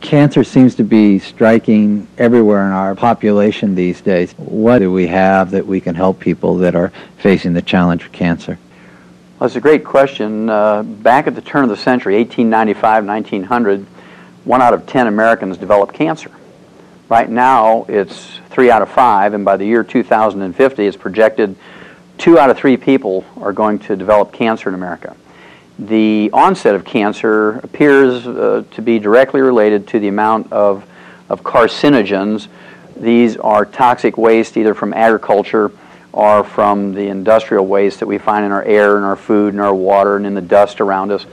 Cancer seems to be striking everywhere in our population these days. What do we have that we can help people that are facing the challenge of cancer? Well, it's a great question. Back at the turn of the century, 1895, 1900, 1 out of 10 Americans developed cancer. Right now, it's 3 out of 5, and by the year 2050, it's projected 2 out of 3 people are going to develop cancer in America. The onset of cancer appears to be directly related to the amount of carcinogens. These are toxic waste either from agriculture or from the industrial waste that we find in our air and our food and our water and in the dust around us.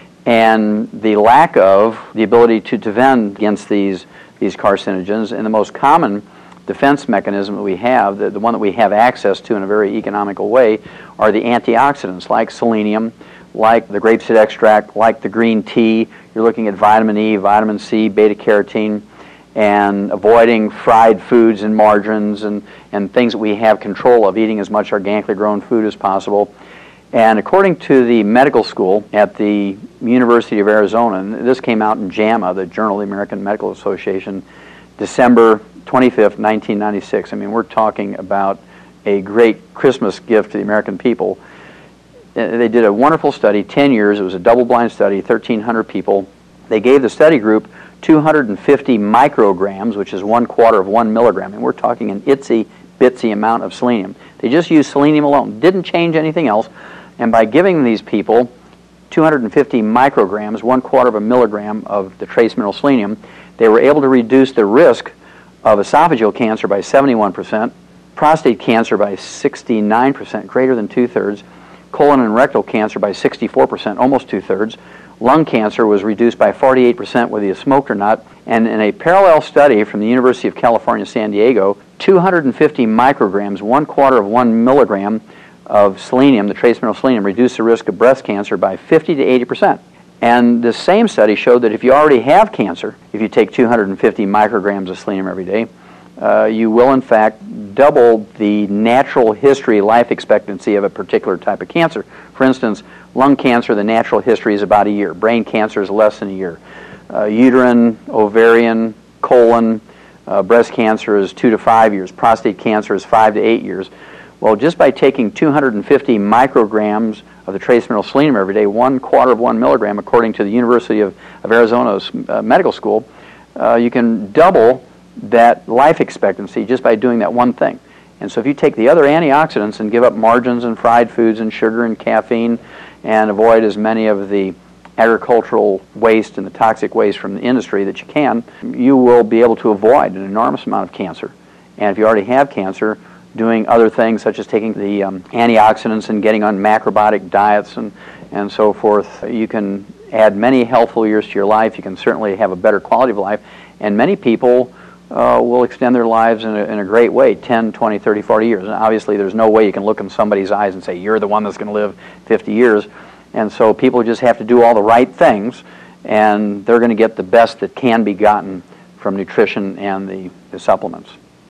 And the lack of the ability to defend against these carcinogens, and the most common defense mechanism that we have, the one that we have access to in a very economical way, are the antioxidants like selenium, like the grapeseed extract, like the green tea. You're looking at vitamin E, vitamin C, beta-carotene, and avoiding fried foods and margarines and things that we have control of, eating as much organically grown food as possible. And according to the medical school at the University of Arizona, and this came out in JAMA, the Journal of the American Medical Association, December 25th, 1996. I mean, we're talking about a great Christmas gift to the American people. They did a wonderful study, 10 years. It was a double-blind study, 1,300 people. They gave the study group 250 micrograms, which is 1/4 of 1 milligram, and we're talking an itsy-bitsy amount of selenium. They just used selenium alone, didn't change anything else, and by giving these people 250 micrograms, 1/4 of a milligram of the trace mineral selenium, they were able to reduce the risk of esophageal cancer by 71%, prostate cancer by 69%, greater than 2/3, colon and rectal cancer by 64%, almost 2/3. Lung cancer was reduced by 48% whether you smoked or not. And in a parallel study from the University of California, San Diego, 250 micrograms, 1/4 of 1 milligram of selenium, the trace mineral selenium, reduced the risk of breast cancer by 50 to 80%. And the same study showed that if you already have cancer, if you take 250 micrograms of selenium every day, you will in fact double the natural history life expectancy of a particular type of cancer. For instance, lung cancer, the natural history is about a year. Brain cancer is less than a year. Uterine, ovarian, colon, breast cancer is 2 to 5 years. Prostate cancer is 5 to 8 years. Well, just by taking 250 micrograms of the trace mineral selenium every day, 1/4 of 1 milligram, according to the University of Arizona's medical school, you can double that life expectancy just by doing that one thing. And so if you take the other antioxidants and give up margarines and fried foods and sugar and caffeine and avoid as many of the agricultural waste and the toxic waste from the industry that you can, you will be able to avoid an enormous amount of cancer. And if you already have cancer, doing other things such as taking the antioxidants and getting on macrobiotic diets and so forth, you can add many healthful years to your life. You can certainly have a better quality of life. And many people will extend their lives in a great way, 10, 20, 30, 40 years. And obviously there's no way you can look in somebody's eyes and say, you're the one that's going to live 50 years. And so people just have to do all the right things, and they're going to get the best that can be gotten from nutrition and the supplements.